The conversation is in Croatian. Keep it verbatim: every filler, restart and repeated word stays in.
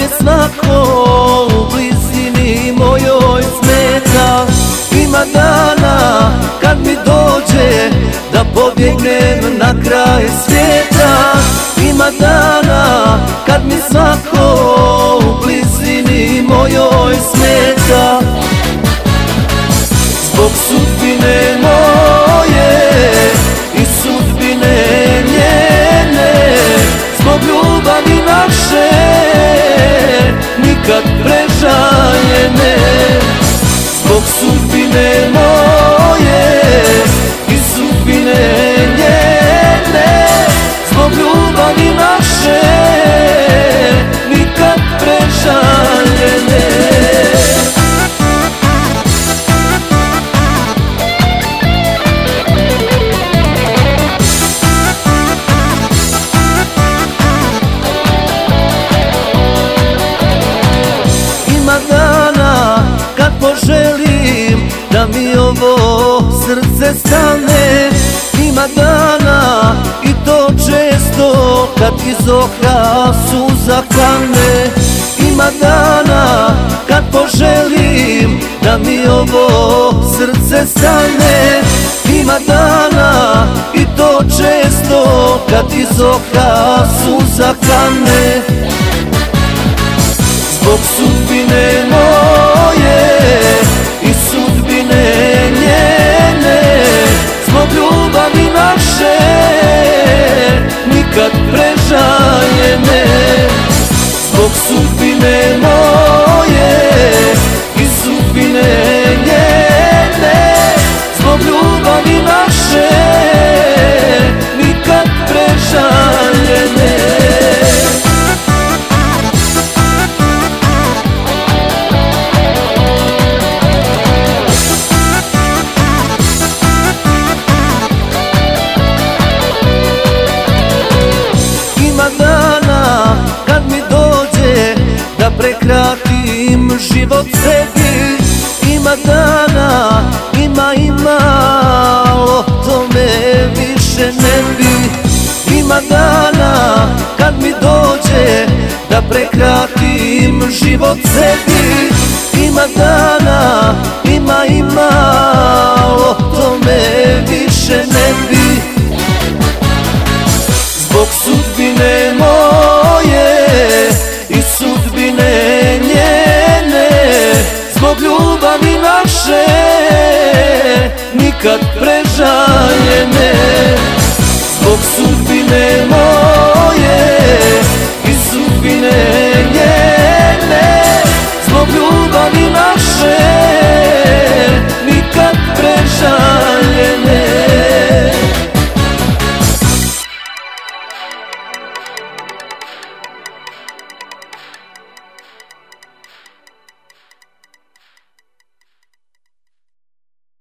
me svako u blizini mojoj smeta. Ima dana kad mi dođe da pobjegnem na kraj svijeta. Ima dana kad mi svako u blizini mojoj smeta. Zbog sudbine moje i sudbine njene, zbog ljubavi naše nikad prežaljene. Zbog sudbine moje i sudbine njene, zbog ljubavi naše nikad prežaljene. Ima dana kad poželim da mi ovo srce stane. Ima dana i to često kad iz oka suza kane. Ima dana kad poželim da mi ovo srce stane. Ima dana i to često kad iz oka suza kane. Zbog sudbine moje i sudbine njene, zbog ljubavi naše nikad prežaljene. Zbog sudbine moje i sudbine njene, zbog ljubavi naše nikad prežaljene. Ima dana kad mi dođe da prekratim život sebi. Ima dana, ima i malo, to me više ne bi. Ima dana kad mi dođe da prekratim život sebi. Ima dana, ima i malo, to me više ne bi. Zbog sudbine moje i sudbine njene, zbog ljubavi naše nikad prežaljene. Zbog sudbine moje